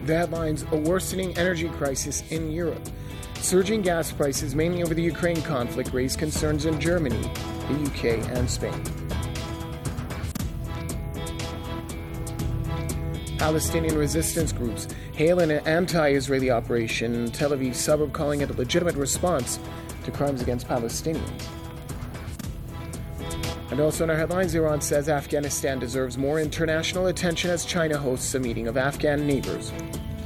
The headlines: a worsening energy crisis in Europe. Surging gas prices, mainly over the Ukraine conflict, raise concerns in Germany, the UK, and Spain. Palestinian resistance groups hail an anti-Israeli operation in Tel Aviv suburb, calling it a legitimate response to crimes against Palestinians. And also in our headlines, Iran says Afghanistan deserves more international attention as China hosts a meeting of Afghan neighbors.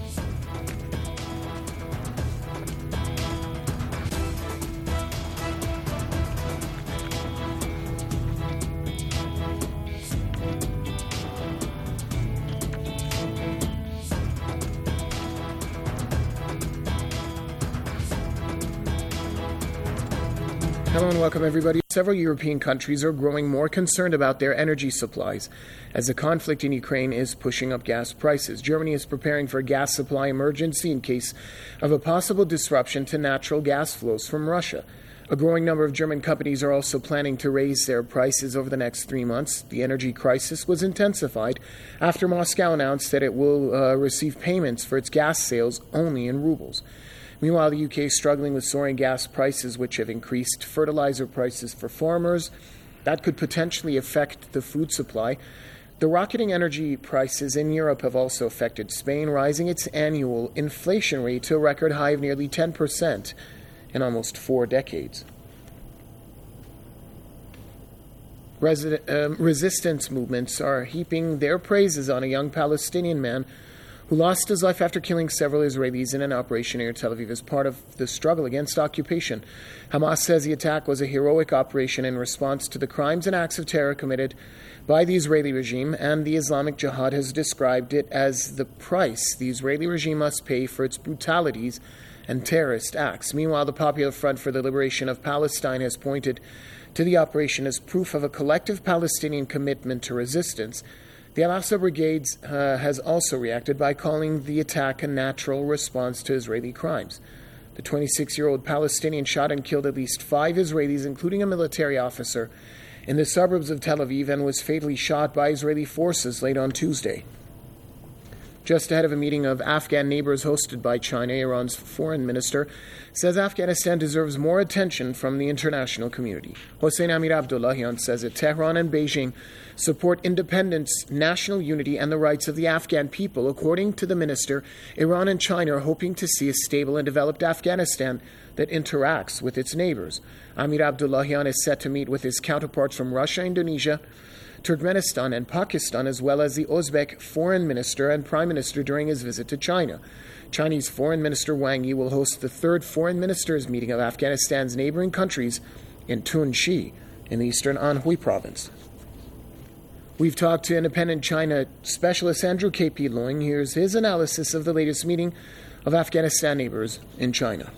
Hello and welcome, everybody. Several European countries are growing more concerned about their energy supplies as the conflict in Ukraine is pushing up gas prices. Germany is preparing for a gas supply emergency in case of a possible disruption to natural gas flows from Russia. A growing number of German companies are also planning to raise their prices over the next 3 months. The energy crisis was intensified after Moscow announced that it will receive payments for its gas sales only in rubles. Meanwhile, the UK is struggling with soaring gas prices, which have increased fertilizer prices for farmers. That could potentially affect the food supply. The rocketing energy prices in Europe have also affected Spain, rising its annual inflation rate to a record high of nearly 10% in almost 4 decades. Resistance movements are heaping their praises on a young Palestinian man who lost his life after killing several Israelis in an operation near Tel Aviv as part of the struggle against occupation. Hamas says the attack was a heroic operation in response to the crimes and acts of terror committed by the Israeli regime, and the Islamic Jihad has described it as the price the Israeli regime must pay for its brutalities and terrorist acts. Meanwhile, the Popular Front for the Liberation of Palestine has pointed to the operation as proof of a collective Palestinian commitment to resistance. The Al-Aqsa Brigades has also reacted by calling the attack a natural response to Israeli crimes. The 26-year-old Palestinian shot and killed at least 5 Israelis, including a military officer, in the suburbs of Tel Aviv and was fatally shot by Israeli forces late on Tuesday. Just ahead of a meeting of Afghan neighbors hosted by China, Iran's foreign minister says Afghanistan deserves more attention from the international community. Hossein Amir Abdullahian says that Tehran and Beijing support independence, national unity, and the rights of the Afghan people. According to the minister, Iran and China are hoping to see a stable and developed Afghanistan that interacts with its neighbors. Amir Abdullahian is set to meet with his counterparts from Russia, Indonesia, Turkmenistan, and Pakistan, as well as the Uzbek foreign minister and prime minister during his visit to China. Chinese Foreign Minister Wang Yi will host the 3rd foreign ministers meeting of Afghanistan's neighboring countries in Tunxi, in the eastern Anhui province. We've talked to independent China specialist Andrew K.P. Loing. Here's his analysis of the latest meeting of Afghanistan neighbors in China.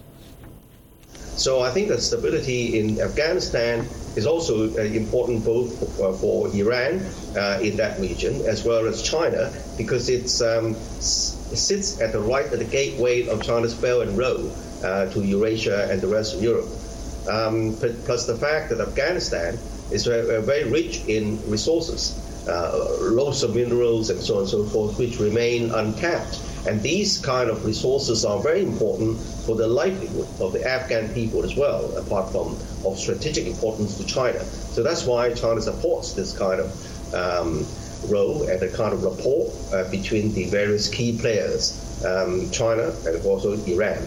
So I think that stability in Afghanistan is also important both for Iran in that region as well as China, because it sits at the gateway of China's Belt and Road to Eurasia and the rest of Europe. Plus the fact that Afghanistan is very rich in resources, loads of minerals and so on and so forth, which remain untapped. And these kind of resources are very important for the livelihood of the Afghan people as well, apart from of strategic importance to China. So that's why China supports this kind of role and a kind of rapport between the various key players, China and also Iran.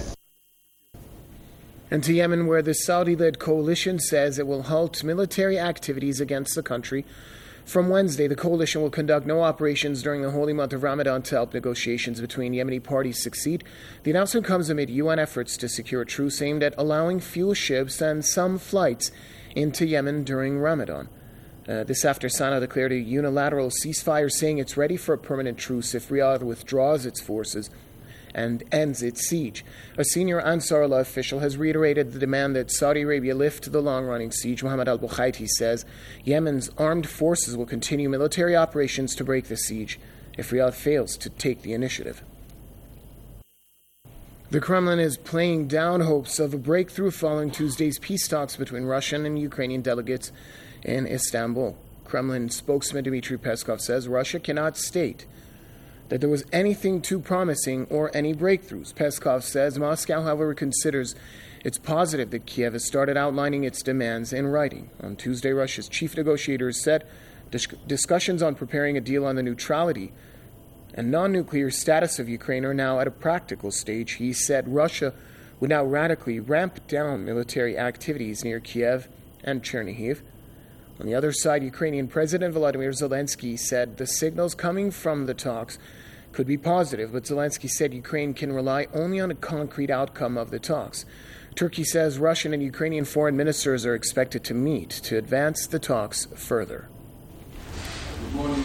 And to Yemen, where the Saudi-led coalition says it will halt military activities against the country. From Wednesday, the coalition will conduct no operations during the holy month of Ramadan to help negotiations between Yemeni parties succeed. The announcement comes amid UN efforts to secure a truce aimed at allowing fuel ships and some flights into Yemen during Ramadan. This after Sana'a declared a unilateral ceasefire, saying it's ready for a permanent truce if Riyadh withdraws its forces and ends its siege. A senior Ansarullah official has reiterated the demand that Saudi Arabia lift the long-running siege. Mohammed al-Bukhaiti says Yemen's armed forces will continue military operations to break the siege if Riyadh fails to take the initiative. The Kremlin is playing down hopes of a breakthrough following Tuesday's peace talks between Russian and Ukrainian delegates in Istanbul. Kremlin spokesman Dmitry Peskov says Russia cannot state that there was anything too promising or any breakthroughs. Peskov says Moscow, however, considers it's positive that Kiev has started outlining its demands in writing. On Tuesday, Russia's chief negotiators said discussions on preparing a deal on the neutrality and non-nuclear status of Ukraine are now at a practical stage. He said Russia would now radically ramp down military activities near Kiev and Chernihiv. On the other side, Ukrainian President Volodymyr Zelensky said the signals coming from the talks could be positive, but Zelensky said Ukraine can rely only on a concrete outcome of the talks. Turkey says Russian and Ukrainian foreign ministers are expected to meet to advance the talks further. Good morning.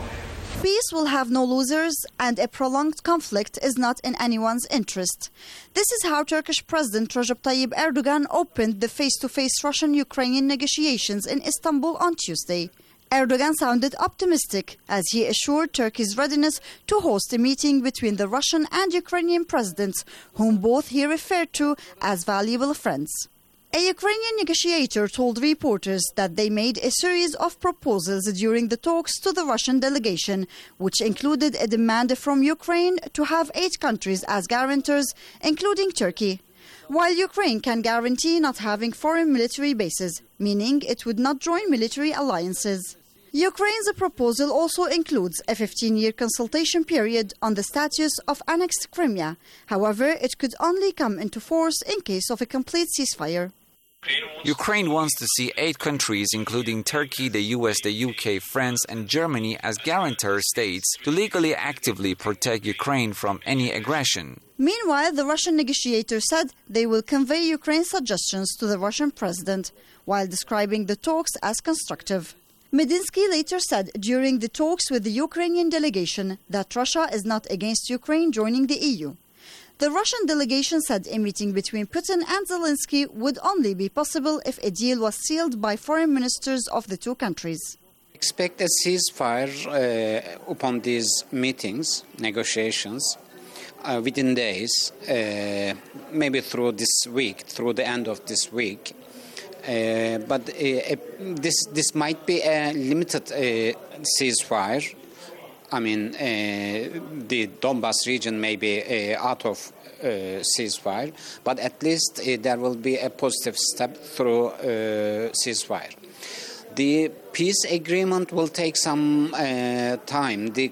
Peace will have no losers, and a prolonged conflict is not in anyone's interest. This is how Turkish President Recep Tayyip Erdogan opened the face-to-face Russian-Ukrainian negotiations in Istanbul on Tuesday. Erdogan sounded optimistic as he assured Turkey's readiness to host a meeting between the Russian and Ukrainian presidents, whom both he referred to as valuable friends. A Ukrainian negotiator told reporters that they made a series of proposals during the talks to the Russian delegation, which included a demand from Ukraine to have 8 countries as guarantors, including Turkey. While Ukraine can guarantee not having foreign military bases, meaning it would not join military alliances. Ukraine's proposal also includes a 15-year consultation period on the status of annexed Crimea. However, it could only come into force in case of a complete ceasefire. Ukraine wants to see 8 countries, including Turkey, the US, the UK, France and Germany, as guarantor states to legally actively protect Ukraine from any aggression. Meanwhile, the Russian negotiator said they will convey Ukraine's suggestions to the Russian president, while describing the talks as constructive. Medinsky later said during the talks with the Ukrainian delegation that Russia is not against Ukraine joining the EU. The Russian delegation said a meeting between Putin and Zelensky would only be possible if a deal was sealed by foreign ministers of the 2 countries. Expect a ceasefire upon these meetings, negotiations, within days, maybe through this week, through the end of this week. But this might be a limited ceasefire. I mean, the Donbas region may be out of ceasefire, but at least there will be a positive step through ceasefire. The peace agreement will take some time. The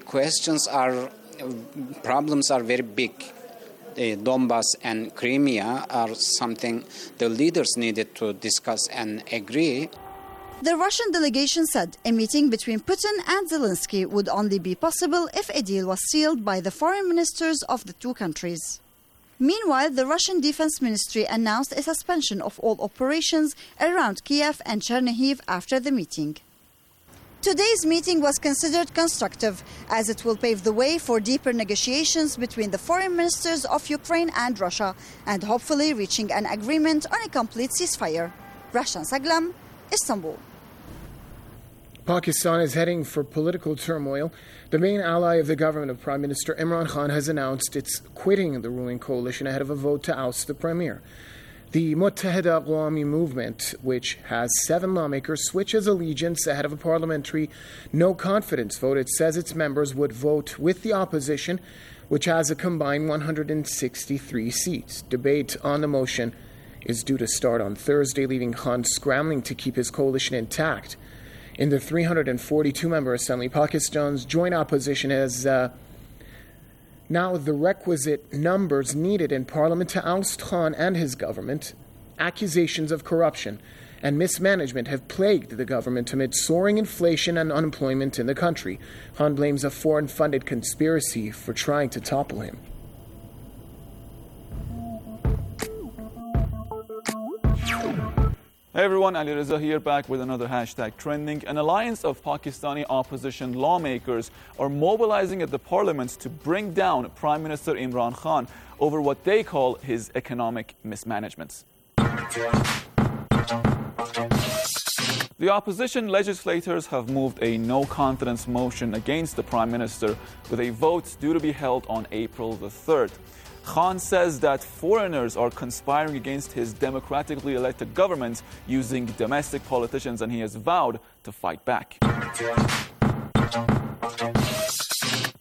problems are very big. Donbas and Crimea are something the leaders needed to discuss and agree. The Russian delegation said a meeting between Putin and Zelensky would only be possible if a deal was sealed by the foreign ministers of the 2 countries. Meanwhile, the Russian Defense Ministry announced a suspension of all operations around Kiev and Chernihiv after the meeting. Today's meeting was considered constructive, as it will pave the way for deeper negotiations between the foreign ministers of Ukraine and Russia, and hopefully reaching an agreement on a complete ceasefire. Rashan Saglam, Istanbul. Pakistan is heading for political turmoil. The main ally of the government of Prime Minister Imran Khan has announced it's quitting the ruling coalition ahead of a vote to oust the premier. The Muttahida Awami movement, which has 7 lawmakers, switches allegiance ahead of a parliamentary no-confidence vote. It says its members would vote with the opposition, which has a combined 163 seats. Debate on the motion is due to start on Thursday, leaving Khan scrambling to keep his coalition intact. In the 342-member assembly, Pakistan's joint opposition has now the requisite numbers needed in parliament to oust Khan and his government. Accusations of corruption and mismanagement have plagued the government amid soaring inflation and unemployment in the country. Khan blames a foreign-funded conspiracy for trying to topple him. Hey everyone, Ali Reza here, back with another hashtag trending. An alliance of Pakistani opposition lawmakers are mobilizing at the parliament to bring down Prime Minister Imran Khan over what they call his economic mismanagements. The opposition legislators have moved a no-confidence motion against the Prime Minister with a vote due to be held on April the 3rd. Khan says that foreigners are conspiring against his democratically elected government using domestic politicians, and he has vowed to fight back.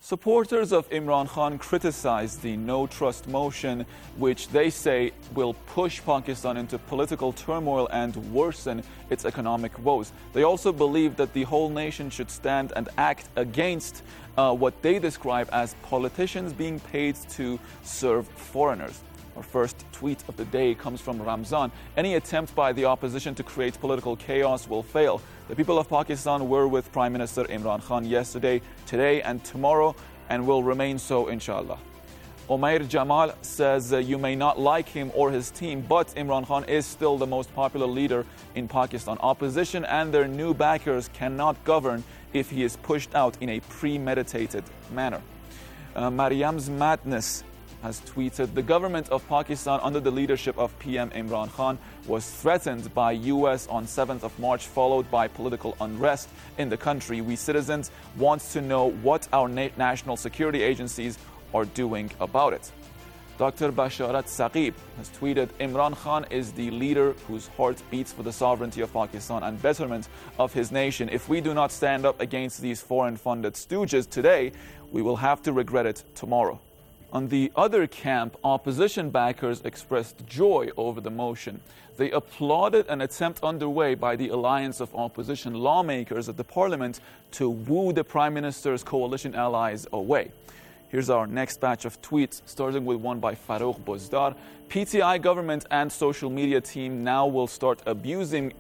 Supporters of Imran Khan criticized the no-trust motion, which they say will push Pakistan into political turmoil and worsen its economic woes. They also believe that the whole nation should stand and act against what they describe as politicians being paid to serve foreigners. Our first tweet of the day comes from Ramzan. Any attempt by the opposition to create political chaos will fail. The people of Pakistan were with Prime Minister Imran Khan yesterday, today and tomorrow, and will remain so, inshallah. Omair Jamal says you may not like him or his team, but Imran Khan is still the most popular leader in Pakistan. Opposition and their new backers cannot govern if he is pushed out in a premeditated manner. Mariam's Madness has tweeted, the government of Pakistan under the leadership of PM Imran Khan was threatened by US on 7th of March, followed by political unrest in the country. We citizens want to know what our national security agencies are doing about it. Dr. Basharat Saqib has tweeted, Imran Khan is the leader whose heart beats for the sovereignty of Pakistan and betterment of his nation. If we do not stand up against these foreign-funded stooges today, we will have to regret it tomorrow. On the other camp, opposition backers expressed joy over the motion. They applauded an attempt underway by the alliance of opposition lawmakers at the parliament to woo the Prime Minister's coalition allies away. Here's our next batch of tweets, starting with one by Farooq Bozdar. PTI government and social media team now will start abusing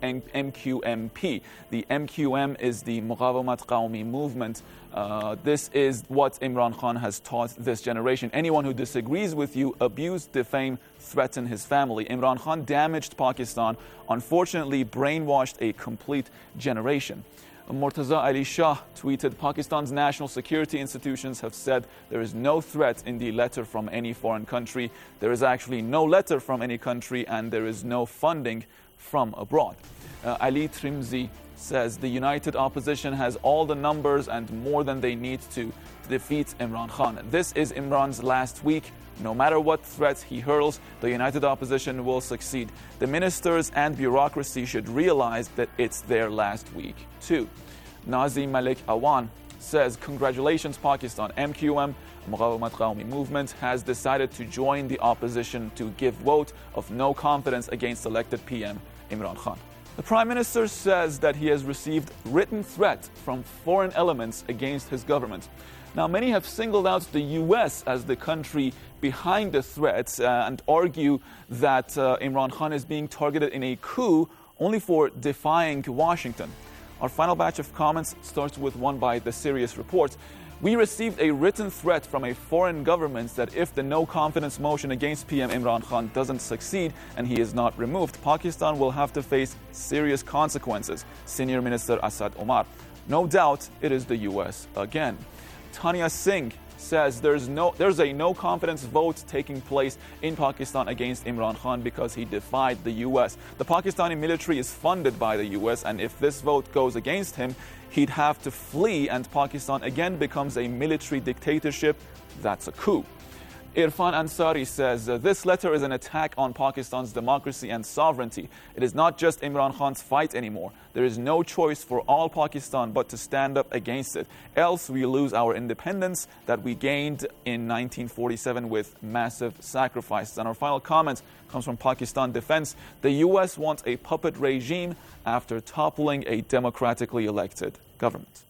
MQMP. The MQM is the Muqawamat Qawmi movement. This is what Imran Khan has taught this generation. Anyone who disagrees with you, abuse, defame, threaten his family. Imran Khan damaged Pakistan, unfortunately brainwashed a complete generation. Murtaza Ali Shah tweeted, Pakistan's national security institutions have said there is no threat in the letter from any foreign country. There is actually no letter from any country, and there is no funding from abroad. Ali Trimzi says the united opposition has all the numbers and more than they need to defeat Imran Khan. This is Imran's last week. No matter what threat he hurls, the united opposition will succeed. The ministers and bureaucracy should realize that it's their last week, too. Nazi Malik Awan says, congratulations, Pakistan. MQM, Muqawamat Qawmi movement, has decided to join the opposition to give vote of no confidence against elected PM Imran Khan. The Prime Minister says that he has received written threat from foreign elements against his government. Now, many have singled out the US as the country behind the threats and argue that Imran Khan is being targeted in a coup only for defying Washington. Our final batch of comments starts with one by The Sirius Report. We received a written threat from a foreign government that if the no-confidence motion against PM Imran Khan doesn't succeed and he is not removed, Pakistan will have to face serious consequences. Senior Minister Asad Omar. No doubt it is the US again. Tanya Singh says there's a no-confidence vote taking place in Pakistan against Imran Khan because he defied the US. The Pakistani military is funded by the US, and if this vote goes against him, he'd have to flee and Pakistan again becomes a military dictatorship. That's a coup. Irfan Ansari says, this letter is an attack on Pakistan's democracy and sovereignty. It is not just Imran Khan's fight anymore. There is no choice for all Pakistan but to stand up against it. Else we lose our independence that we gained in 1947 with massive sacrifices. And our final comment comes from Pakistan Defense. The US wants a puppet regime after toppling a democratically elected government.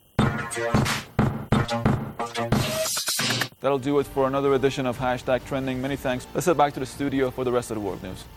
That'll do it for another edition of Hashtag Trending. Many thanks. Let's head back to the studio for the rest of the world news.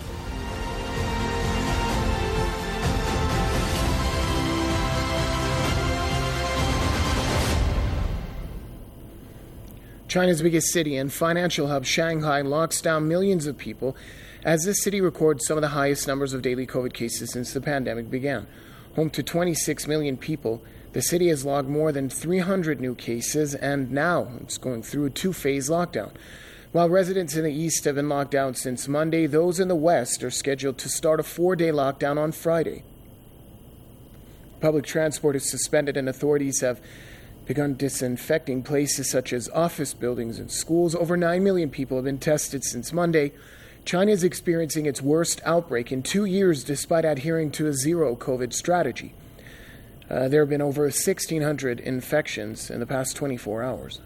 China's biggest city and financial hub, Shanghai, locks down millions of people as this city records some of the highest numbers of daily COVID cases since the pandemic began. Home to 26 million people, the city has logged more than 300 new cases, and now it's going through a two-phase lockdown. While residents in the east have been locked down since Monday, those in the west are scheduled to start a 4-day lockdown on Friday. Public transport is suspended, and authorities have begun disinfecting places such as office buildings and schools. Over 9 million people have been tested since Monday. China is experiencing its worst outbreak in 2 years despite adhering to a zero-COVID strategy. There have been over 1,600 infections in the past 24 hours.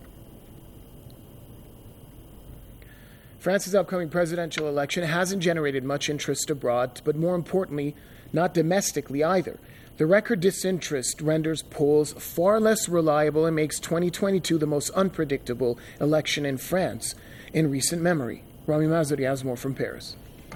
France's upcoming presidential election hasn't generated much interest abroad, but more importantly, not domestically either. The record disinterest renders polls far less reliable and makes 2022 the most unpredictable election in France in recent memory. Rami Mazuri has more from Paris.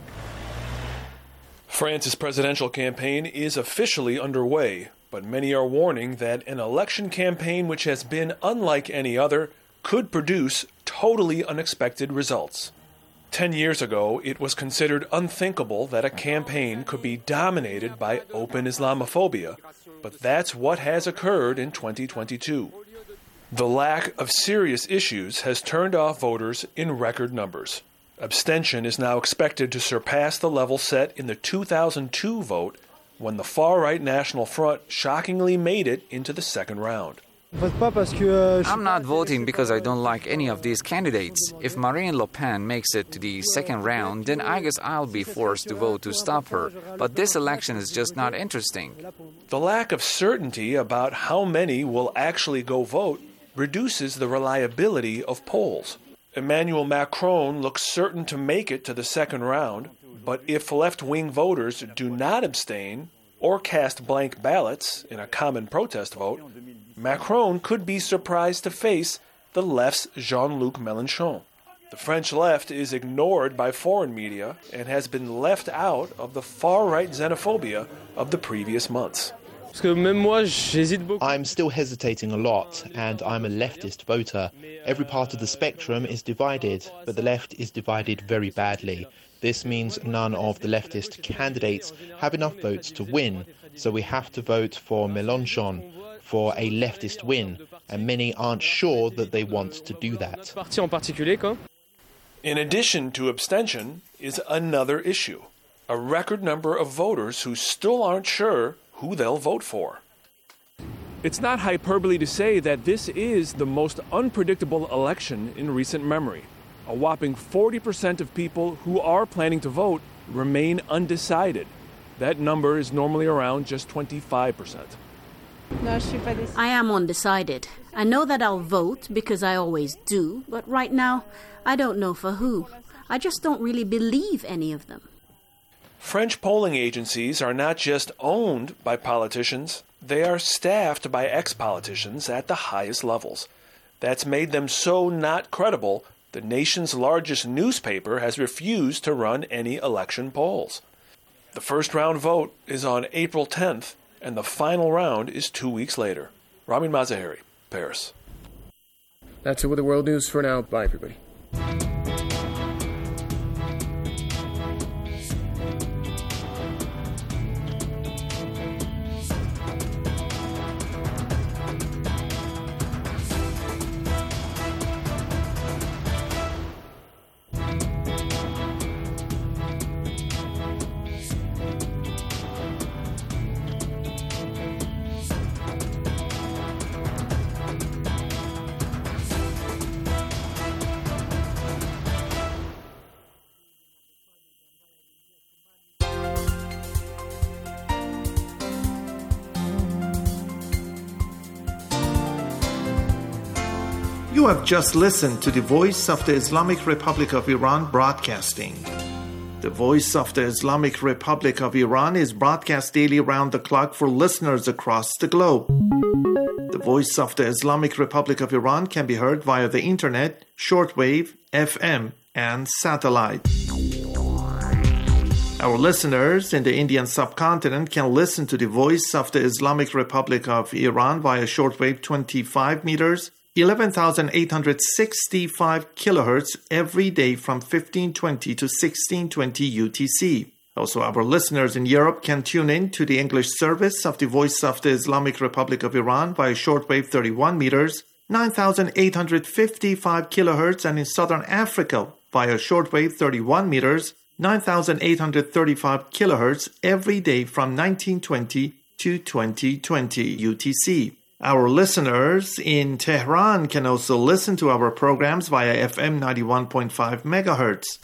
France's presidential campaign is officially underway, but many are warning that an election campaign which has been unlike any other could produce totally unexpected results. 10 years ago, it was considered unthinkable that a campaign could be dominated by open Islamophobia, but that's what has occurred in 2022. The lack of serious issues has turned off voters in record numbers. Abstention is now expected to surpass the level set in the 2002 vote, when the far-right National Front shockingly made it into the second round. I'm not voting because I don't like any of these candidates. If Marine Le Pen makes it to the second round, then I guess I'll be forced to vote to stop her. But this election is just not interesting. The lack of certainty about how many will actually go vote reduces the reliability of polls. Emmanuel Macron looks certain to make it to the second round, but if left-wing voters do not abstain or cast blank ballots in a common protest vote, Macron could be surprised to face the left's Jean-Luc Mélenchon. The French left is ignored by foreign media and has been left out of the far-right xenophobia of the previous months. I'm still hesitating a lot, and I'm a leftist voter. Every part of the spectrum is divided, but the left is divided very badly. This means none of the leftist candidates have enough votes to win, so we have to vote for Mélenchon, for a leftist win, and many aren't sure that they want to do that. In addition to abstention is another issue: a record number of voters who still aren't sure who they'll vote for. It's not hyperbole to say that this is the most unpredictable election in recent memory. A whopping 40% of people who are planning to vote remain undecided. That number is normally around just 25%. I am undecided. I know that I'll vote because I always do, but right now, I don't know for who. I just don't really believe any of them. French polling agencies are not just owned by politicians, they are staffed by ex-politicians at the highest levels. That's made them so not credible, the nation's largest newspaper has refused to run any election polls. The first round vote is on April 10th, and the final round is 2 weeks later. Ramin Mazaheri, Paris. That's it with the world news for now. Bye, everybody. You have just listened to the Voice of the Islamic Republic of Iran broadcasting. The Voice of the Islamic Republic of Iran is broadcast daily around the clock for listeners across the globe. The Voice of the Islamic Republic of Iran can be heard via the internet, shortwave, FM, and satellite. Our listeners in the Indian subcontinent can listen to the Voice of the Islamic Republic of Iran via shortwave 25 meters, 11,865 kilohertz every day from 1520 to 1620 UTC. Also, our listeners in Europe can tune in to the English service of the Voice of the Islamic Republic of Iran via shortwave 31 meters, 9,855 kilohertz, and in Southern Africa via shortwave 31 meters, 9,835 kilohertz every day from 1920 to 2020 UTC. Our listeners in Tehran can also listen to our programs via FM 91.5 megahertz.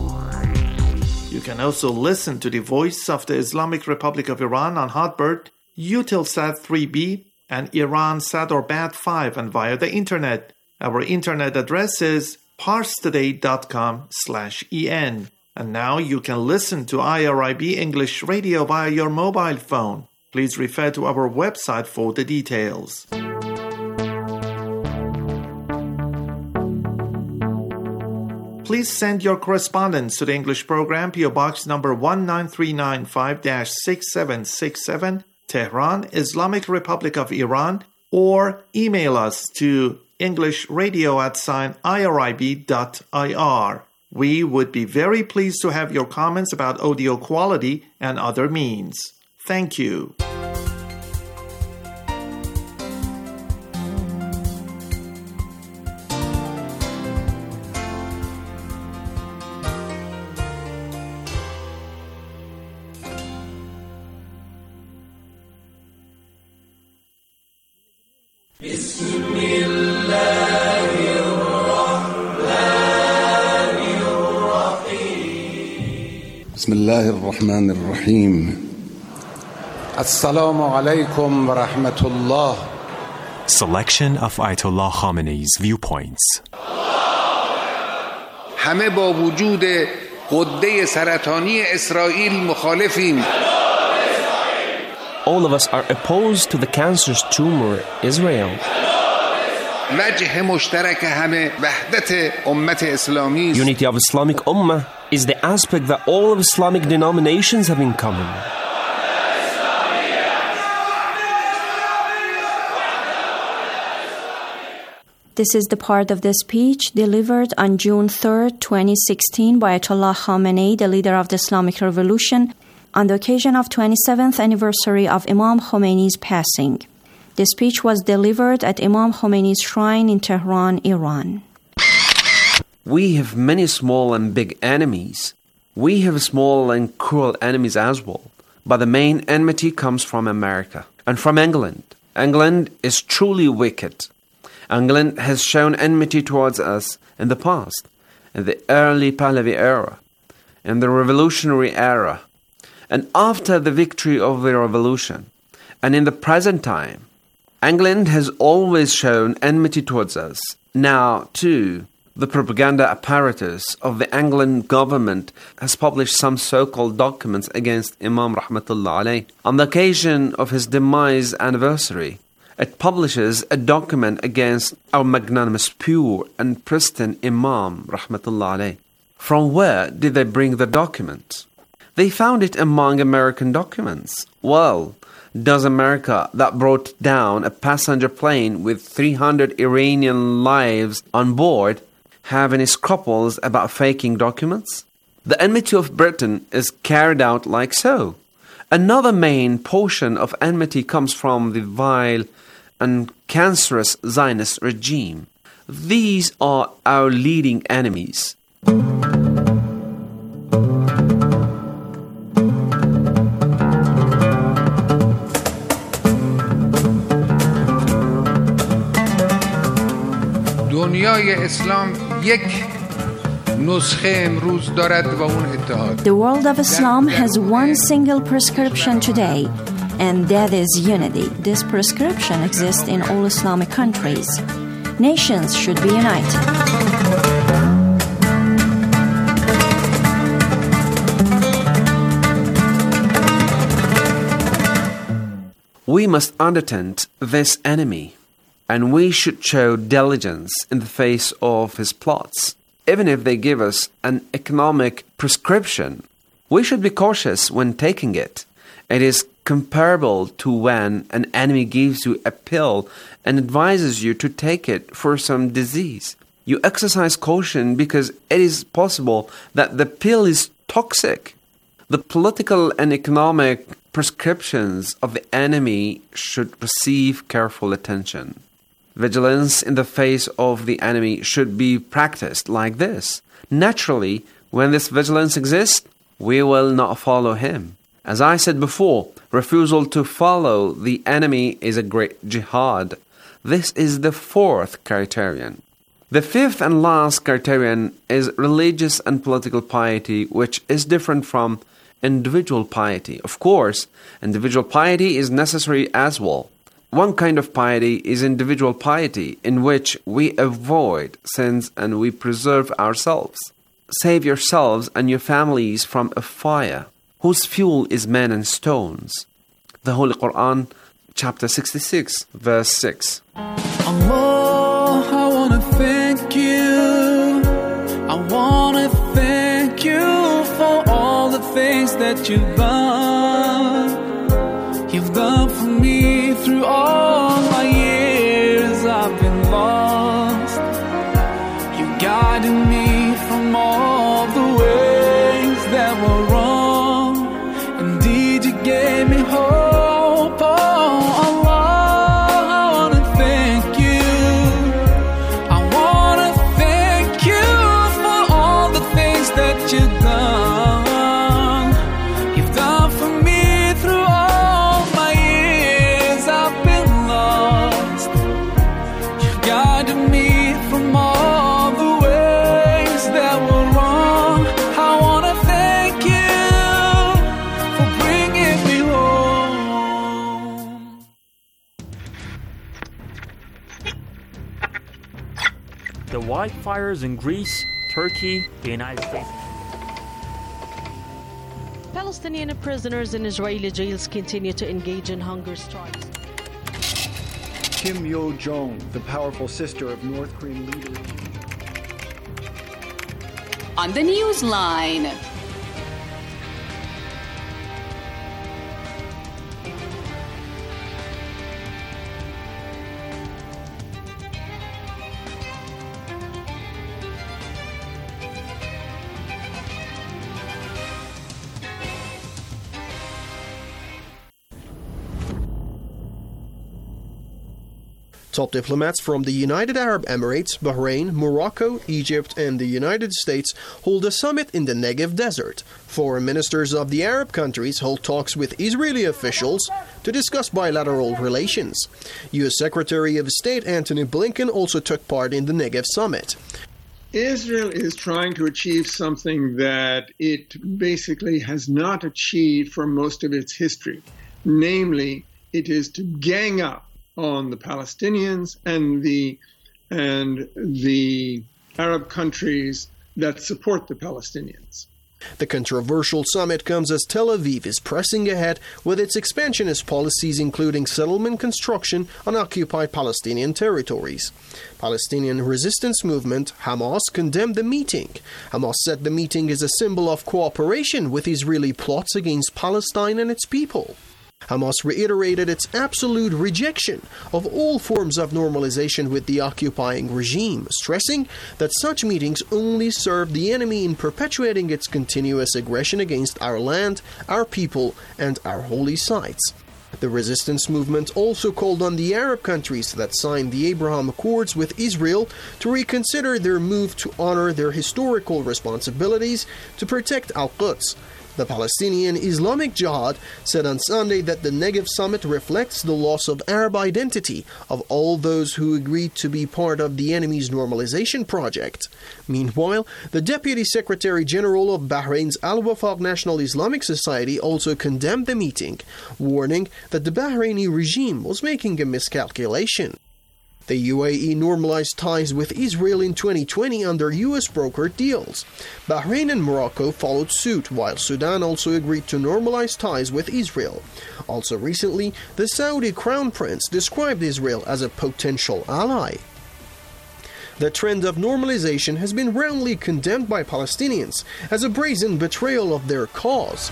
You can also listen to the Voice of the Islamic Republic of Iran on Hotbird Eutelsat 3B, and Iransat or Bat5, and via the internet. Our internet address is parstoday.com/en. And now you can listen to IRIB English Radio via your mobile phone. Please refer to our website for the details. Please send your correspondence to the English program, PO Box number 19395-6767, Tehran, Islamic Republic of Iran, or email us to englishradio@irib.ir. We would be very pleased to have your comments about audio quality and other means. Thank you. بسم الله الرحمن الرحيم السلام عليكم ورحمة الله. Selection of Ayatollah Khamenei's viewpoints. همه با وجود غده سرطانی اسرائیل مخالفیم. All of us are opposed to the cancerous tumor Israel. وجه مشترک همه وحدت امت اسلامی. Unity of Islamic Ummah is the aspect that all of Islamic denominations have in common. This is the part of the speech delivered on June 3rd, 2016 by Ayatollah Khamenei, the leader of the Islamic Revolution, on the occasion of 27th anniversary of Imam Khomeini's passing. The speech was delivered at Imam Khomeini's shrine in Tehran, Iran. We have many small and big enemies. We have small and cruel enemies as well. But the main enmity comes from America and from England. England is truly wicked. England has shown enmity towards us in the past, in the early Pahlavi era, in the revolutionary era, and after the victory of the revolution, and in the present time. England has always shown enmity towards us. Now, too, the propaganda apparatus of the Anglican government has published some so-called documents against Imam Rahmatullah alayh. On the occasion of his demise anniversary, it publishes a document against our magnanimous, pure and pristine Imam Rahmatullah alayh. From where did they bring the document? They found it among American documents. Well, does America, that brought down a passenger plane with 300 Iranian lives on board, have any scruples about faking documents? The enmity of Britain is carried out like so. Another main portion of enmity comes from the vile and cancerous Zionist regime. These are our leading enemies. دنیای اسلام یک نسخه امروز دارد و اون اتحاد. The world of Islam has one single prescription today, and that is unity. This prescription exists in all Islamic countries. Nations should be united. We must undertake this enemy, and we should show diligence in the face of his plots. Even if they give us an economic prescription, we should be cautious when taking it. It is comparable to when an enemy gives you a pill and advises you to take it for some disease. You exercise caution because it is possible that the pill is toxic. The political and economic prescriptions of the enemy should receive careful attention. Vigilance in the face of the enemy should be practiced like this. Naturally, when this vigilance exists, we will not follow him. As I said before, refusal to follow the enemy is a great jihad. This is the fourth criterion. The fifth and last criterion is religious and political piety, which is different from individual piety. Of course, individual piety is necessary as well. One kind of piety is individual piety, in which we avoid sins and we preserve ourselves. Save yourselves and your families from a fire, whose fuel is men and stones. The Holy Quran, chapter 66, verse 6. Allah, I want to thank you. I want to thank you for all the things that you've done. You've done for me through all my years I've been lost. You guided me from all the ways that were wrong. Indeed, you gave me hope. The wildfires in Greece, Turkey, the United States. Palestinian prisoners in Israeli jails continue to engage in hunger strikes. Kim Yo-jong, the powerful sister of North Korean leader. On the Newsline. Top diplomats from the United Arab Emirates, Bahrain, Morocco, Egypt, and the United States hold a summit in the Negev Desert. Foreign ministers of the Arab countries hold talks with Israeli officials to discuss bilateral relations. U.S. Secretary of State Antony Blinken also took part in the Negev summit. Israel is trying to achieve something that it basically has not achieved for most of its history. Namely, it is to gang up on the Palestinians and the Arab countries that support the Palestinians. The controversial summit comes as Tel Aviv is pressing ahead with its expansionist policies, including settlement construction on occupied Palestinian territories. Palestinian resistance movement Hamas condemned the meeting. Hamas said the meeting is a symbol of cooperation with Israeli plots against Palestine and its people. Hamas reiterated its absolute rejection of all forms of normalization with the occupying regime, stressing that such meetings only serve the enemy in perpetuating its continuous aggression against our land, our people, and our holy sites. The resistance movement also called on the Arab countries that signed the Abraham Accords with Israel to reconsider their move to honor their historical responsibilities to protect Al-Quds. The Palestinian Islamic Jihad said on Sunday that the Negev summit reflects the loss of Arab identity of all those who agreed to be part of the enemy's normalization project. Meanwhile, the Deputy Secretary General of Bahrain's Al-Wafaq National Islamic Society also condemned the meeting, warning that the Bahraini regime was making a miscalculation. The UAE normalized ties with Israel in 2020 under U.S. brokered deals. Bahrain and Morocco followed suit, while Sudan also agreed to normalize ties with Israel. Also recently, the Saudi Crown Prince described Israel as a potential ally. The trend of normalization has been roundly condemned by Palestinians as a brazen betrayal of their cause.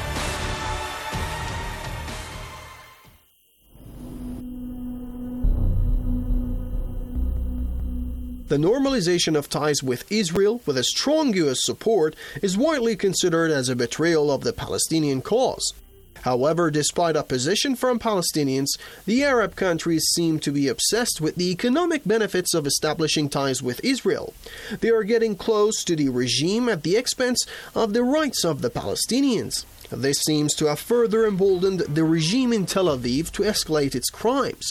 The normalization of ties with Israel, with a strong U.S. support, is widely considered as a betrayal of the Palestinian cause. However, despite opposition from Palestinians, the Arab countries seem to be obsessed with the economic benefits of establishing ties with Israel. They are getting close to the regime at the expense of the rights of the Palestinians. This seems to have further emboldened the regime in Tel Aviv to escalate its crimes.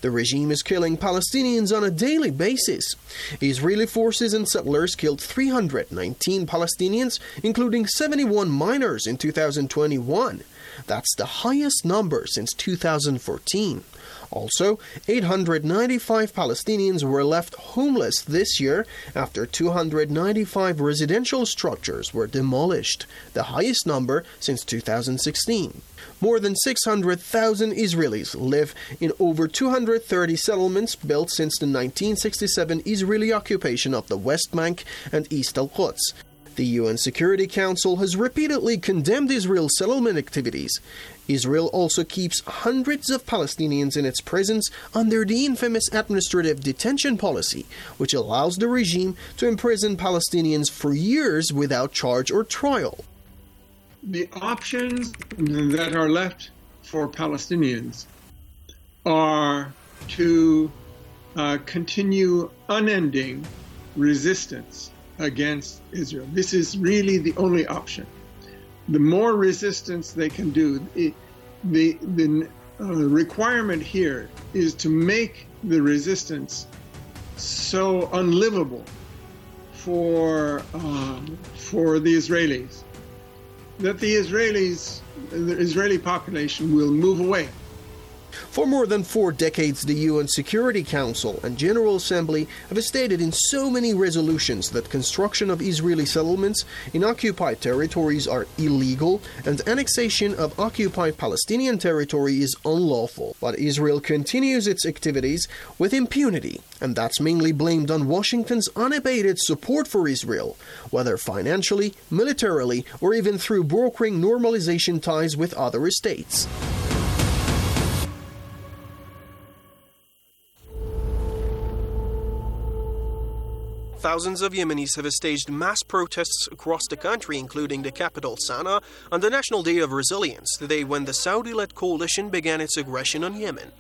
The regime is killing Palestinians on a daily basis. Israeli forces and settlers killed 319 Palestinians, including 71 minors in 2021. That's the highest number since 2014. Also, 895 Palestinians were left homeless this year after 295 residential structures were demolished, the highest number since 2016. More than 600,000 Israelis live in over 230 settlements built since the 1967 Israeli occupation of the West Bank and East Al-Quds. The UN Security Council has repeatedly condemned Israel's settlement activities. Israel also keeps hundreds of Palestinians in its prisons under the infamous administrative detention policy, which allows the regime to imprison Palestinians for years without charge or trial. The options that are left for Palestinians are to continue unending resistance against Israel. This is really the only option. The more resistance they can do, the requirement here is to make the resistance so unlivable for the Israelis that the Israeli population will move away. For more than 4 decades, the UN Security Council and General Assembly have stated in so many resolutions that construction of Israeli settlements in occupied territories are illegal and annexation of occupied Palestinian territory is unlawful. But Israel continues its activities with impunity, and that's mainly blamed on Washington's unabated support for Israel, whether financially, militarily, or even through brokering normalization ties with other states. Thousands of Yemenis have staged mass protests across the country, including the capital Sana'a, on the National Day of Resilience, the day when the Saudi-led coalition began its aggression on Yemen.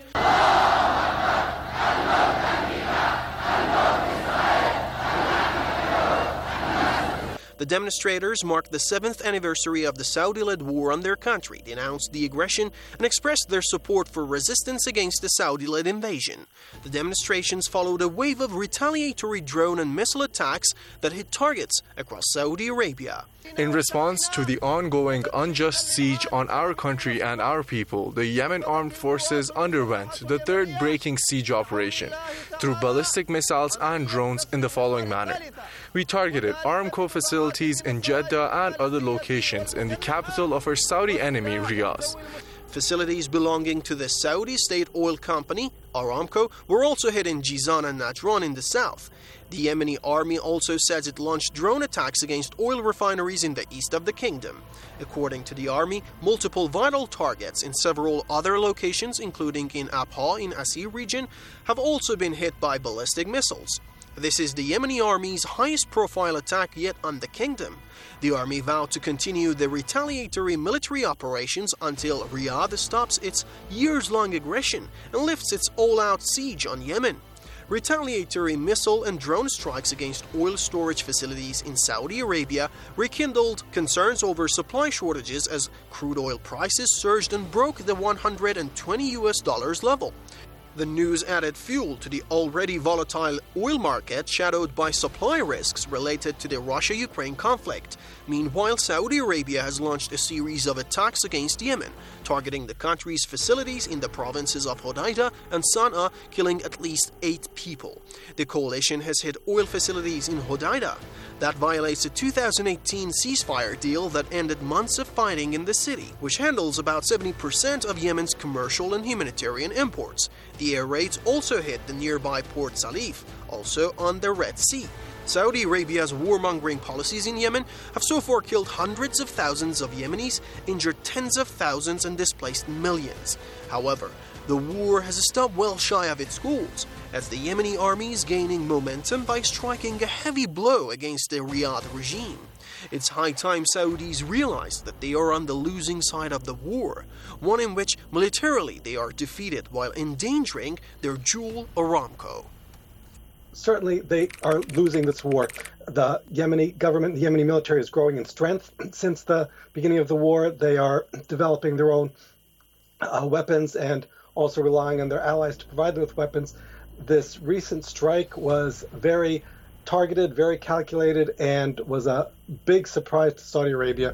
The demonstrators marked the 7th anniversary of the Saudi-led war on their country, denounced the aggression, and expressed their support for resistance against the Saudi-led invasion. The demonstrations followed a wave of retaliatory drone and missile attacks that hit targets across Saudi Arabia. In response to the ongoing unjust siege on our country and our people, the Yemen armed forces underwent the third breaking siege operation through ballistic missiles and drones in the following manner. We targeted Aramco facilities in Jeddah and other locations in the capital of our Saudi enemy, Riyadh. Facilities belonging to the Saudi state oil company, Aramco, were also hit in Jizan and Najran in the south. The Yemeni army also says it launched drone attacks against oil refineries in the east of the kingdom. According to the army, multiple vital targets in several other locations, including in Abha in Asir region, have also been hit by ballistic missiles. This is the Yemeni army's highest profile attack yet on the kingdom. The army vowed to continue the retaliatory military operations until Riyadh stops its years-long aggression and lifts its all-out siege on Yemen. Retaliatory missile and drone strikes against oil storage facilities in Saudi Arabia rekindled concerns over supply shortages as crude oil prices surged and broke the $120 level. The news added fuel to the already volatile oil market, shadowed by supply risks related to the Russia-Ukraine conflict. Meanwhile, Saudi Arabia has launched a series of attacks against Yemen, targeting the country's facilities in the provinces of Hodeidah and Sana'a, killing at least 8 people. The coalition has hit oil facilities in Hodeidah. That violates a 2018 ceasefire deal that ended months of fighting in the city, which handles about 70% of Yemen's commercial and humanitarian imports. The air raids also hit the nearby Port Salif, also on the Red Sea. Saudi Arabia's warmongering policies in Yemen have so far killed hundreds of thousands of Yemenis, injured tens of thousands, and displaced millions. However, the war has stopped well shy of its goals, as the Yemeni army is gaining momentum by striking a heavy blow against the Riyadh regime. It's high time Saudis realize that they are on the losing side of the war, one in which militarily they are defeated while endangering their jewel Aramco. Certainly they are losing this war. The Yemeni government, the Yemeni military is growing in strength. Since the beginning of the war, they are developing their own weapons and also relying on their allies to provide them with weapons. This recent strike was very targeted, very calculated, and was a big surprise to Saudi Arabia.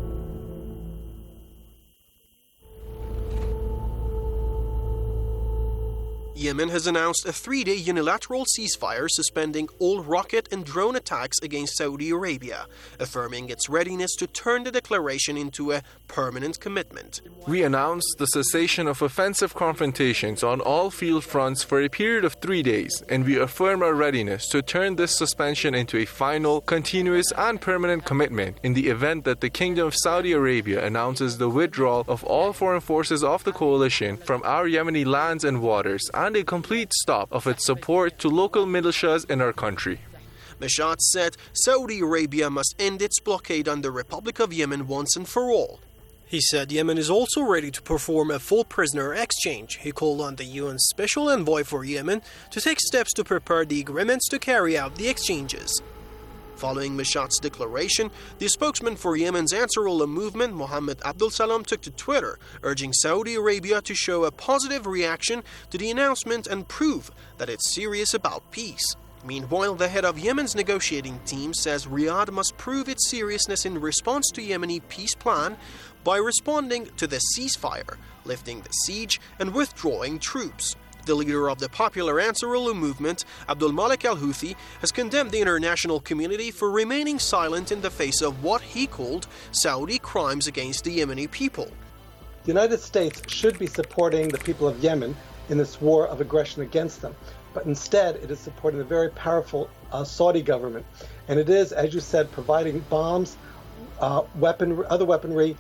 Yemen has announced a 3-day unilateral ceasefire suspending all rocket and drone attacks against Saudi Arabia, affirming its readiness to turn the declaration into a permanent commitment. We announced the cessation of offensive confrontations on all field fronts for a period of 3 days, and we affirm our readiness to turn this suspension into a final, continuous, and permanent commitment in the event that the Kingdom of Saudi Arabia announces the withdrawal of all foreign forces of the coalition from our Yemeni lands and waters, and a complete stop of its support to local militias in our country. Meshat said Saudi Arabia must end its blockade on the Republic of Yemen once and for all. He said Yemen is also ready to perform a full prisoner exchange. He called on the UN Special Envoy for Yemen to take steps to prepare the agreements to carry out the exchanges. Following Meshat's declaration, the spokesman for Yemen's Ansarullah movement, Mohammed Abdul Salam, took to Twitter, urging Saudi Arabia to show a positive reaction to the announcement and prove that it's serious about peace. Meanwhile, the head of Yemen's negotiating team says Riyadh must prove its seriousness in response to Yemeni peace plan by responding to the ceasefire, lifting the siege, and withdrawing troops. The leader of the popular Ansarullah movement, Abdul Malik al-Houthi, has condemned the international community for remaining silent in the face of what he called Saudi crimes against the Yemeni people. The United States should be supporting the people of Yemen in this war of aggression against them, but instead it is supporting the very powerful Saudi government. And it is, as you said, providing bombs, other weaponry,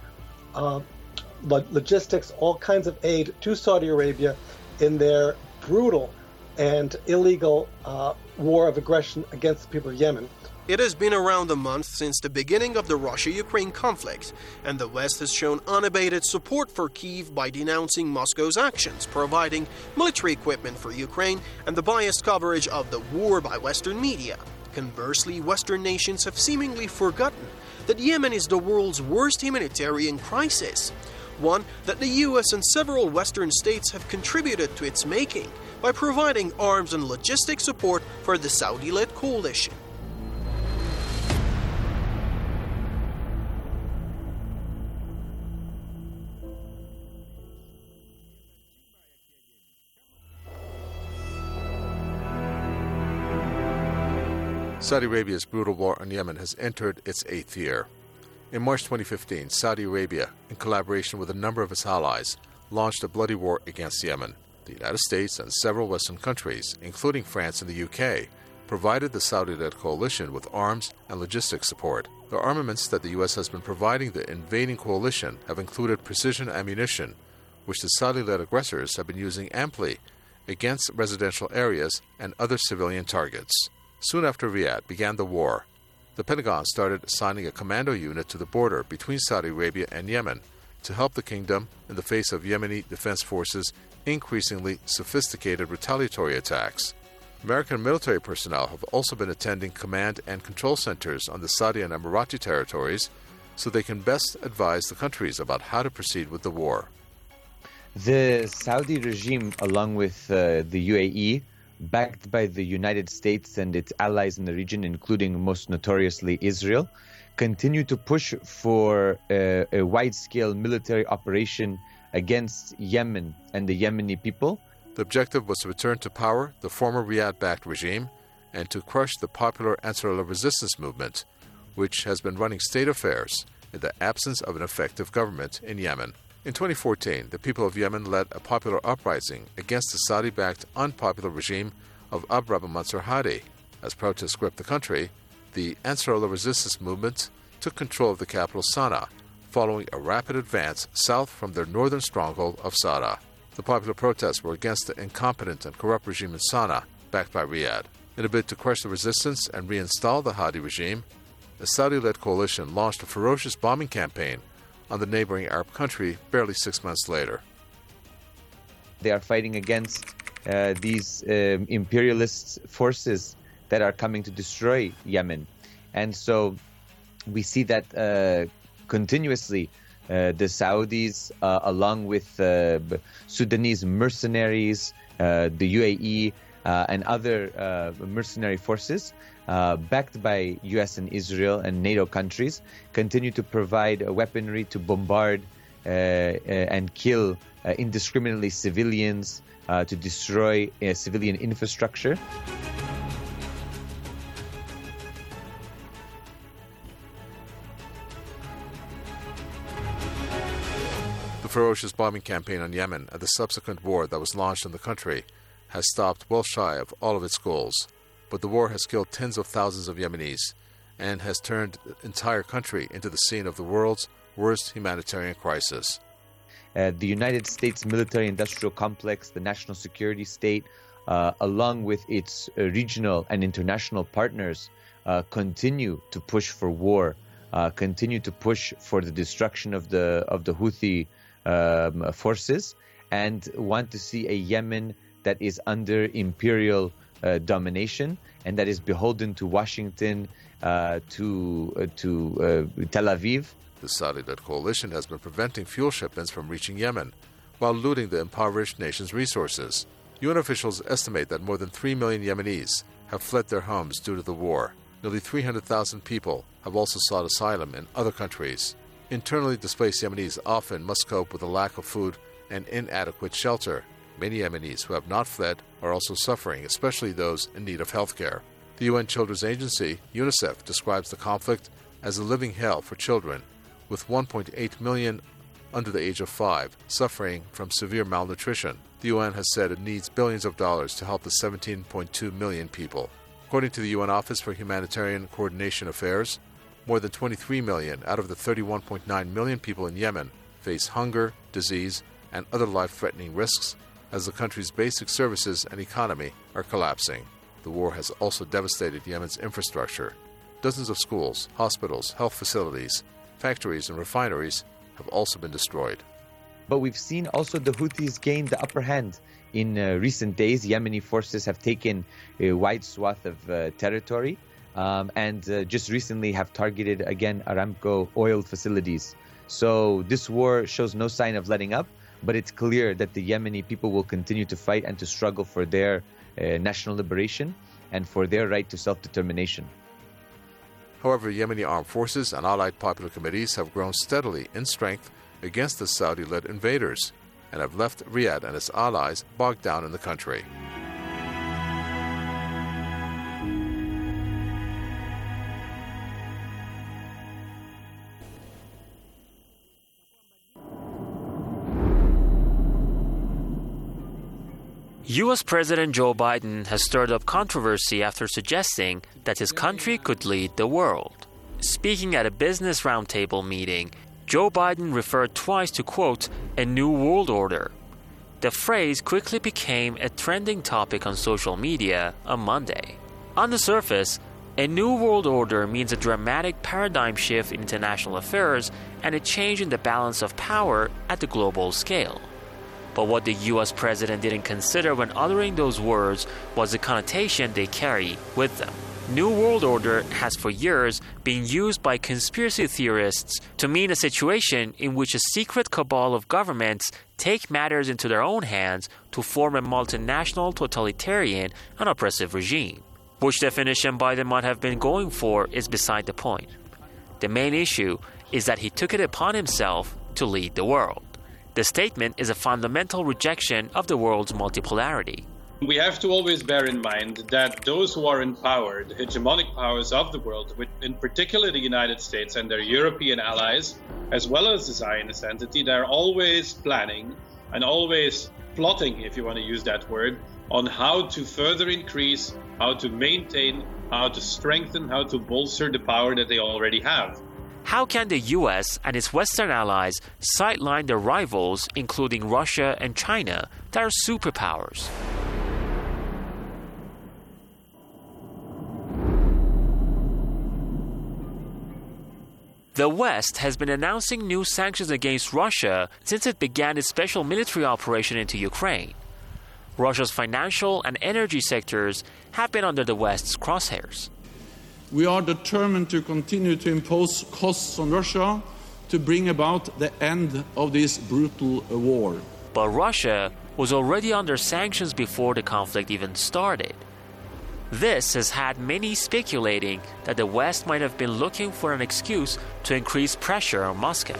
logistics, all kinds of aid to Saudi Arabia in their brutal and illegal war of aggression against the people of Yemen. It has been around a month since the beginning of the Russia-Ukraine conflict, and the West has shown unabated support for Kyiv by denouncing Moscow's actions, providing military equipment for Ukraine, and the biased coverage of the war by Western media. Conversely, Western nations have seemingly forgotten that Yemen is the world's worst humanitarian crisis, one that the US and several Western states have contributed to its making by providing arms and logistic support for the Saudi-led coalition. Saudi Arabia's brutal war on Yemen has entered its 8th year. In March 2015, Saudi Arabia, in collaboration with a number of its allies, launched a bloody war against Yemen. The United States and several Western countries, including France and the UK, provided the Saudi-led coalition with arms and logistics support. The armaments that the U.S. has been providing the invading coalition have included precision ammunition, which the Saudi-led aggressors have been using amply against residential areas and other civilian targets. Soon after Riyadh began the war, the Pentagon started assigning a commando unit to the border between Saudi Arabia and Yemen to help the kingdom in the face of Yemeni Defense Forces' increasingly sophisticated retaliatory attacks. American military personnel have also been attending command and control centers on the Saudi and Emirati territories so they can best advise the countries about how to proceed with the war. The Saudi regime, along with the UAE, backed by the United States and its allies in the region, including most notoriously Israel, continue to push for a wide-scale military operation against Yemen and the Yemeni people. The objective was to return to power the former Riyadh-backed regime and to crush the popular Ansarullah resistance movement, which has been running state affairs in the absence of an effective government in Yemen. In 2014, the people of Yemen led a popular uprising against the Saudi-backed unpopular regime of Abd Rabbu Mansur Hadi. As protests gripped the country, the Ansarullah resistance movement took control of the capital Sana'a, following a rapid advance south from their northern stronghold of Sada. The popular protests were against the incompetent and corrupt regime in Sana'a, backed by Riyadh. In a bid to crush the resistance and reinstall the Hadi regime, a Saudi-led coalition launched a ferocious bombing campaign on the neighboring Arab country barely 6 months later. They are fighting against these imperialist forces that are coming to destroy Yemen. And so we see that continuously the Saudis, along with Sudanese mercenaries, the UAE, and other mercenary forces, backed by US and Israel and NATO countries, continue to provide weaponry to bombard and kill indiscriminately civilians, to destroy civilian infrastructure. The ferocious bombing campaign on Yemen and the subsequent war that was launched in the country has stopped well shy of all of its goals. But the war has killed tens of thousands of Yemenis and has turned the entire country into the scene of the world's worst humanitarian crisis. The United States military-industrial complex, the national security state, along with its regional and international partners, continue to push for war, continue to push for the destruction of the Houthi forces, and want to see a Yemen that is under imperial domination and that is beholden to Washington, to Tel Aviv. The Saudi-led coalition has been preventing fuel shipments from reaching Yemen while looting the impoverished nation's resources. UN officials estimate that more than 3 million Yemenis have fled their homes due to the war. Nearly 300,000 people have also sought asylum in other countries. Internally displaced Yemenis often must cope with a lack of food and inadequate shelter. Many Yemenis who have not fled are also suffering, especially those in need of health care. The UN Children's Agency, UNICEF, describes the conflict as a living hell for children, with 1.8 million under the age of 5 suffering from severe malnutrition. The UN has said it needs billions of dollars to help the 17.2 million people. According to the UN Office for Humanitarian Coordination Affairs, more than 23 million out of the 31.9 million people in Yemen face hunger, disease, and other life-threatening risks as the country's basic services and economy are collapsing. The war has also devastated Yemen's infrastructure. Dozens of schools, hospitals, health facilities, factories, and refineries have also been destroyed. But we've seen also the Houthis gain the upper hand. In recent days, Yemeni forces have taken a wide swath of territory and just recently have targeted again Aramco oil facilities. So this war shows no sign of letting up, but it's clear that the Yemeni people will continue to fight and to struggle for their national liberation and for their right to self-determination. However, Yemeni armed forces and allied popular committees have grown steadily in strength against the Saudi-led invaders and have left Riyadh and its allies bogged down in the country. U.S. President Joe Biden has stirred up controversy after suggesting that his country could lead the world. Speaking at a business roundtable meeting, Joe Biden referred twice to, quote, a new world order. The phrase quickly became a trending topic on social media on Monday. On the surface, a new world order means a dramatic paradigm shift in international affairs and a change in the balance of power at the global scale. But what the U.S. president didn't consider when uttering those words was the connotation they carry with them. New World Order has for years been used by conspiracy theorists to mean a situation in which a secret cabal of governments take matters into their own hands to form a multinational totalitarian and oppressive regime. Which definition Biden might have been going for is beside the point. The main issue is that he took it upon himself to lead the world. The statement is a fundamental rejection of the world's multipolarity. We have to always bear in mind that those who are in power, the hegemonic powers of the world, in particular the United States and their European allies, as well as the Zionist entity, they're always planning and always plotting, if you want to use that word, on how to further increase, how to maintain, how to strengthen, how to bolster the power that they already have. How can the U.S. and its Western allies sideline their rivals, including Russia and China, that are superpowers? The West has been announcing new sanctions against Russia since it began its special military operation into Ukraine. Russia's financial and energy sectors have been under the West's crosshairs. We are determined to continue to impose costs on Russia to bring about the end of this brutal war. But Russia was already under sanctions before the conflict even started. This has had many speculating that the West might have been looking for an excuse to increase pressure on Moscow.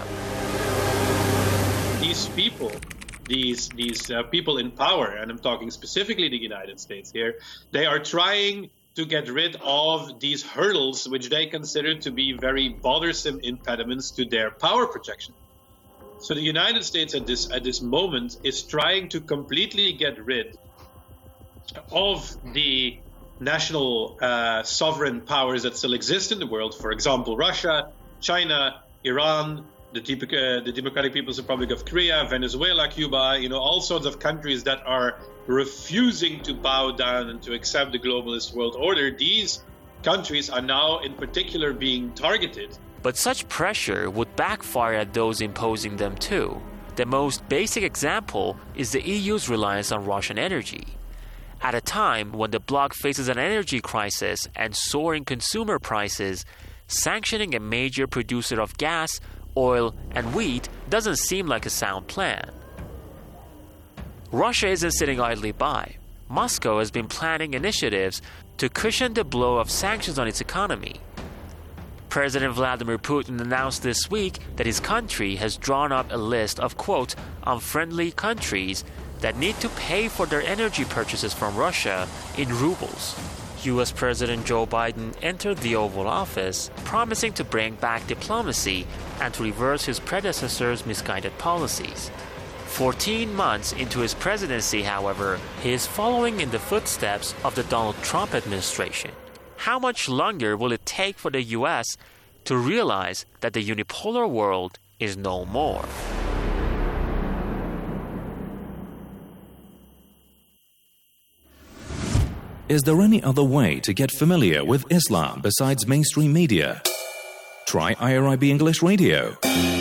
These people, these people in power, and I'm talking specifically the United States here, they are trying to get rid of these hurdles which they consider to be very bothersome impediments to their power projection. So the United States at this moment is trying to completely get rid of the national sovereign powers that still exist in the world. For example, Russia, China, Iran, the Democratic People's Republic of Korea, Venezuela, Cuba, all sorts of countries that are refusing to bow down and to accept the globalist world order. These countries are now in particular being targeted. But such pressure would backfire at those imposing them too. The most basic example is the EU's reliance on Russian energy. At a time when the bloc faces an energy crisis and soaring consumer prices, sanctioning a major producer of gas, oil, and wheat doesn't seem like a sound plan. Russia isn't sitting idly by. Moscow has been planning initiatives to cushion the blow of sanctions on its economy. President Vladimir Putin announced this week that his country has drawn up a list of, quote, unfriendly countries that need to pay for their energy purchases from Russia in rubles. U.S. President Joe Biden entered the Oval Office promising to bring back diplomacy and to reverse his predecessor's misguided policies. 14 months into his presidency, however, he is following in the footsteps of the Donald Trump administration. How much longer will it take for the U.S. to realize that the unipolar world is no more? Is there any other way to get familiar with Islam besides mainstream media? Try IRIB English Radio.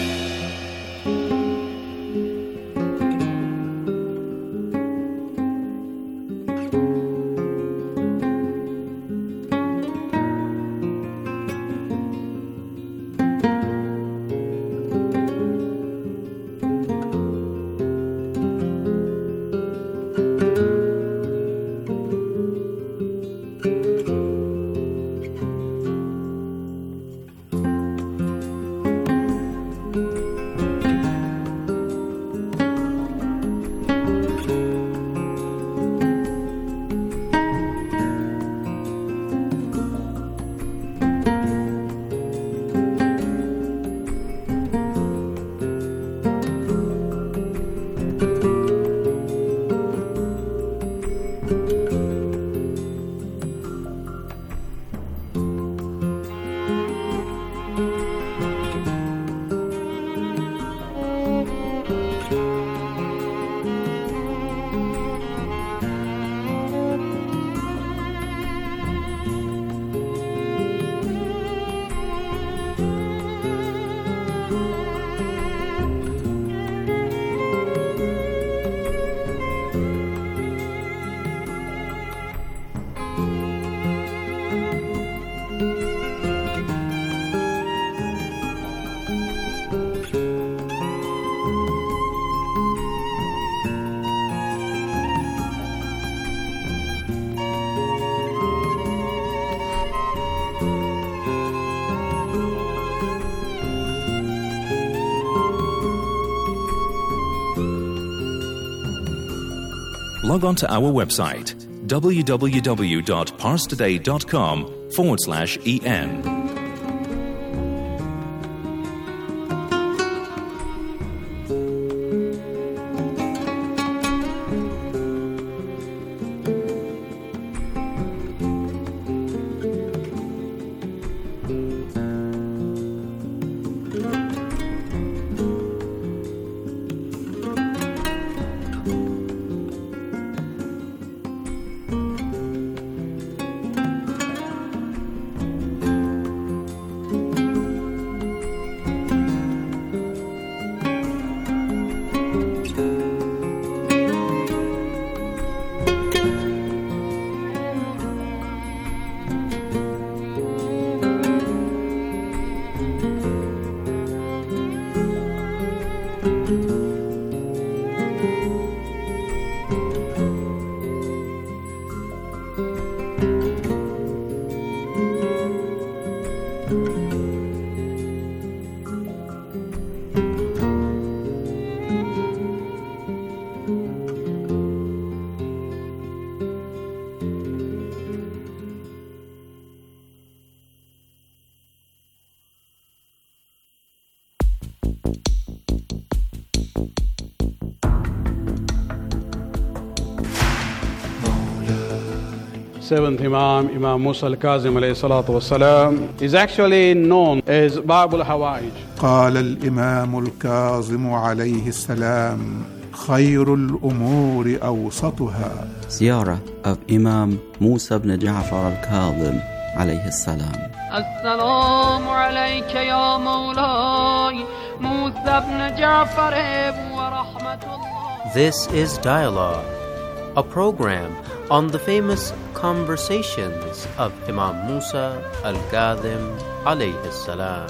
Log on to our website www.parstoday.com/en. seventh Imam Musa al-Kazim alayhi salatu wasalam, is actually known as Bab al-Hawaij. قال الإمام الكاظم عليه السلام خير الأمور أوسطها. Ziyarah of Imam Musa ibn Ja'far al-Kazim alayhi salam. السلام عليك يا مولاي موسى بن جعفر ورحمة الله. This is Dialogue, a program on the famous conversations of Imam Musa al-Kazim alayhi salam.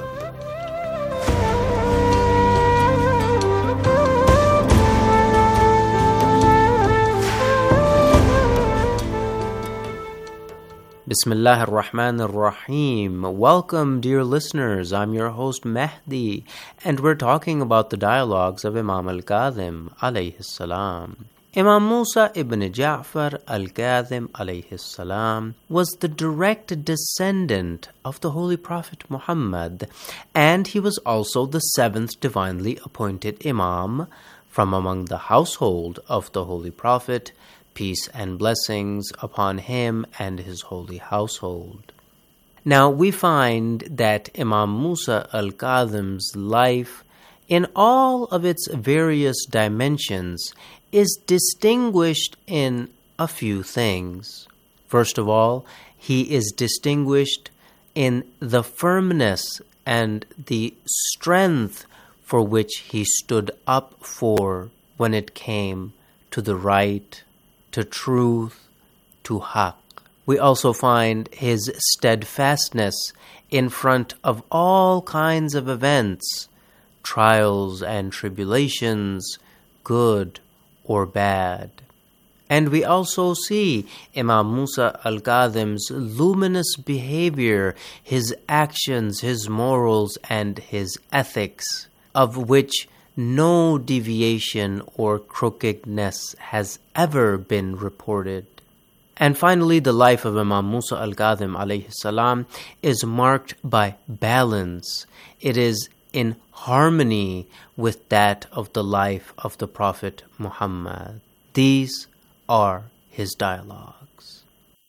Bismillah ar-Rahman ar-Rahim. Welcome, dear listeners. I'm your host Mehdi, and we're talking about the dialogues of Imam al-Kazim alayhi salam. Imam Musa ibn Ja'far al-Kazim alayhi salam was the direct descendant of the Holy Prophet Muhammad, and he was also the seventh divinely appointed Imam from among the household of the Holy Prophet, peace and blessings upon him and his holy household. Now we find that Imam Musa al-Kazim's life, in all of its various dimensions, is distinguished in a few things. First of all, he is distinguished in the firmness and the strength for which he stood up for when it came to the right, to truth, to haqq. We also find his steadfastness in front of all kinds of events, trials and tribulations, good or bad. And we also see Imam Musa al-Kazim's luminous behavior, his actions, his morals, and his ethics, of which no deviation or crookedness has ever been reported. And finally, the life of Imam Musa al-Kazim alayhi salam is marked by balance. It is in harmony with that of the life of the Prophet Muhammad. These are his dialogues.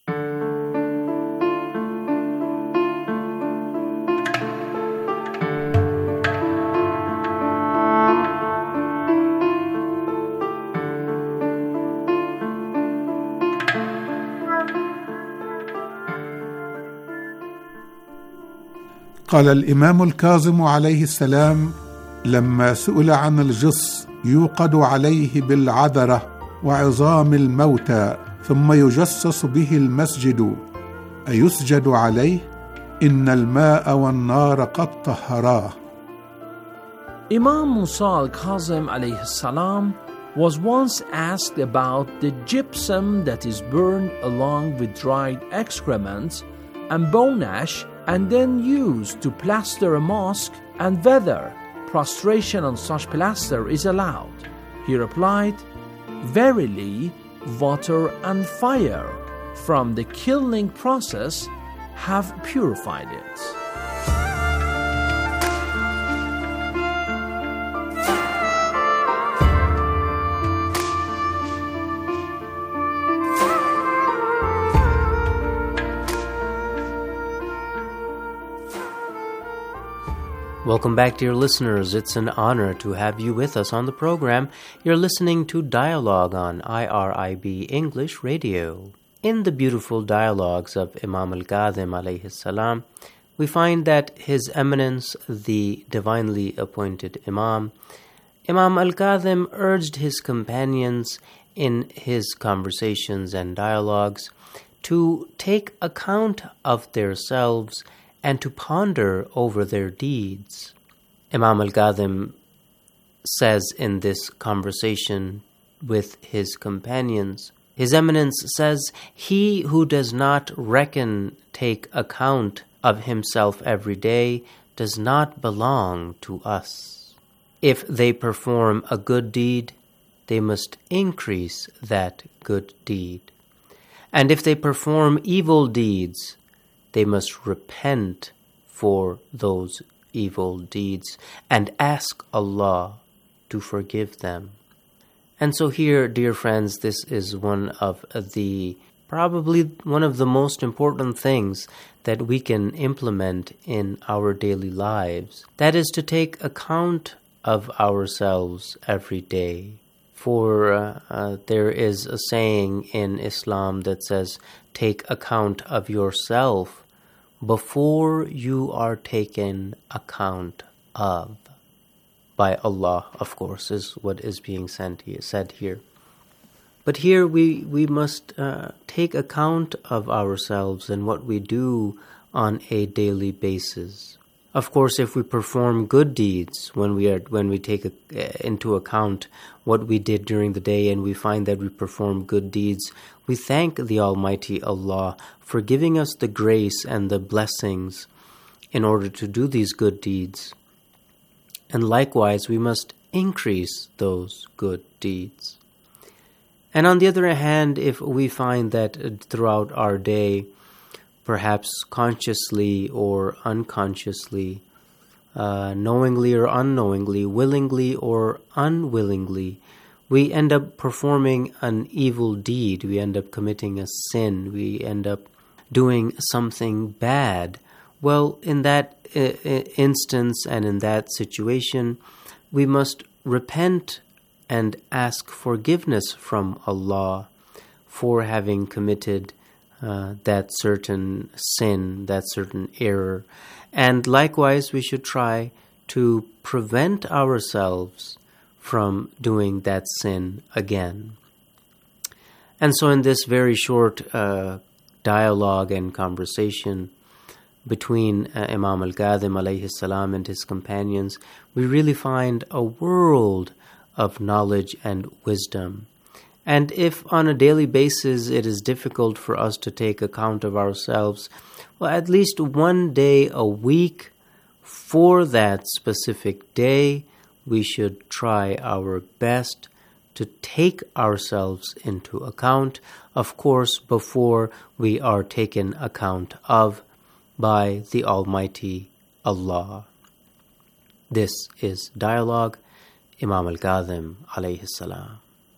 قال الإمام الكاظم عليه السلام لما سئل عن الجص يوقد عليه بالعذرة وعظام الموتى ثم يجصص به المسجد أيسجد عليه؟ إن الماء والنار قد طهراه. Imam Musa al-Kazim alayhi salam was once asked about the gypsum that is burned along with dried excrements and bone ash and then used to plaster a mosque, and whether prostration on such plaster is allowed. He replied, "Verily, water and fire from the kilning process have purified it." Welcome back, dear listeners. It's an honor to have you with us on the program. You're listening to Dialogue on IRIB English Radio. In the beautiful dialogues of Imam al-Kazim alayhi salam, we find that His Eminence, the divinely appointed Imam, Imam al-Kazim urged his companions in his conversations and dialogues to take account of themselves and to ponder over their deeds. Imam al-Kazim says in this conversation with his companions, His Eminence says, "He who does not take account of himself every day does not belong to us. If they perform a good deed, they must increase that good deed. And if they perform evil deeds, they must repent for those evil deeds and ask Allah to forgive them." And so here, dear friends, this is one of the probably one of the most important things that we can implement in our daily lives. That is to take account of ourselves every day. For there is a saying in Islam that says, take account of yourself before you are taken account of. By Allah, of course, is what is being said here. But here we must take account of ourselves and what we do on a daily basis. Of course, if we perform good deeds, when we take into account what we did during the day and we find that we perform good deeds, we thank the Almighty Allah for giving us the grace and the blessings in order to do these good deeds. And likewise, we must increase those good deeds. And on the other hand, if we find that throughout our day, perhaps consciously or unconsciously, knowingly or unknowingly, willingly or unwillingly, we end up performing an evil deed, we end up committing a sin, we end up doing something bad, well, in that instance and in that situation, we must repent and ask forgiveness from Allah for having committed that certain sin, that certain error. And likewise, we should try to prevent ourselves from doing that sin again. And so in this very short dialogue and conversation between Imam al-Kadhim alayhi salam and his companions, we really find a world of knowledge and wisdom. And if on a daily basis it is difficult for us to take account of ourselves, well, at least one day a week for that specific day, we should try our best to take ourselves into account, of course, before we are taken account of by the Almighty Allah. This is Dialogue, Imam al-Kadhim alayhi salam.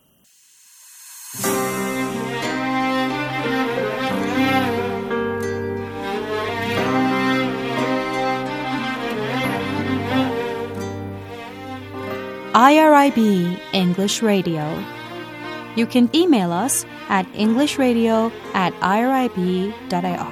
IRIB English Radio. You can email us at englishradio@irib.ir.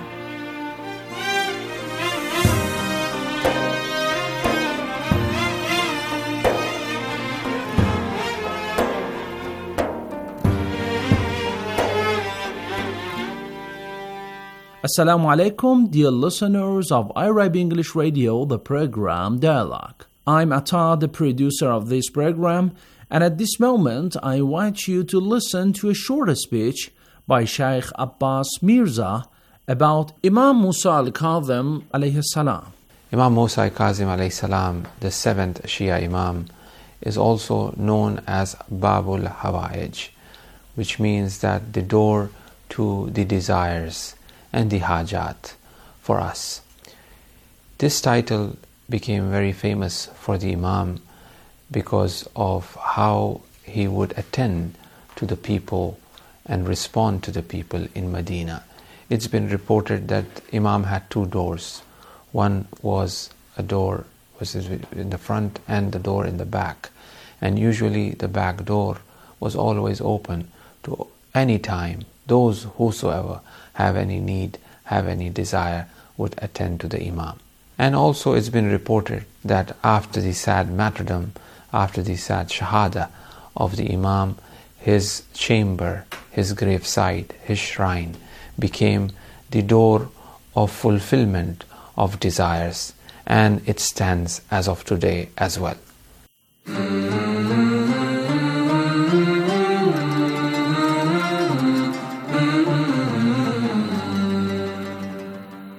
Assalamu alaikum, dear listeners of IRIB English Radio, the program Dialogue. I'm Atta, the producer of this program, and at this moment I invite you to listen to a short speech by Sheikh Abbas Mirza about Imam Musa al-Kadhim alayhi salam. Imam Musa al-Kadhim alayhi salam, the seventh Shia Imam, is also known as Babul Hawaij, which means that the door to the desires and the hajat for us. This title became very famous for the Imam because of how he would attend to the people and respond to the people in Medina. It's been reported that Imam had two doors. One was a door was in the front and the door in the back. And usually the back door was always open to any time. Those whosoever have any need, have any desire, would attend to the Imam. And also it's been reported that after the sad martyrdom, after the sad shahada of the Imam, his chamber, his gravesite, his shrine became the door of fulfillment of desires, and it stands as of today as well.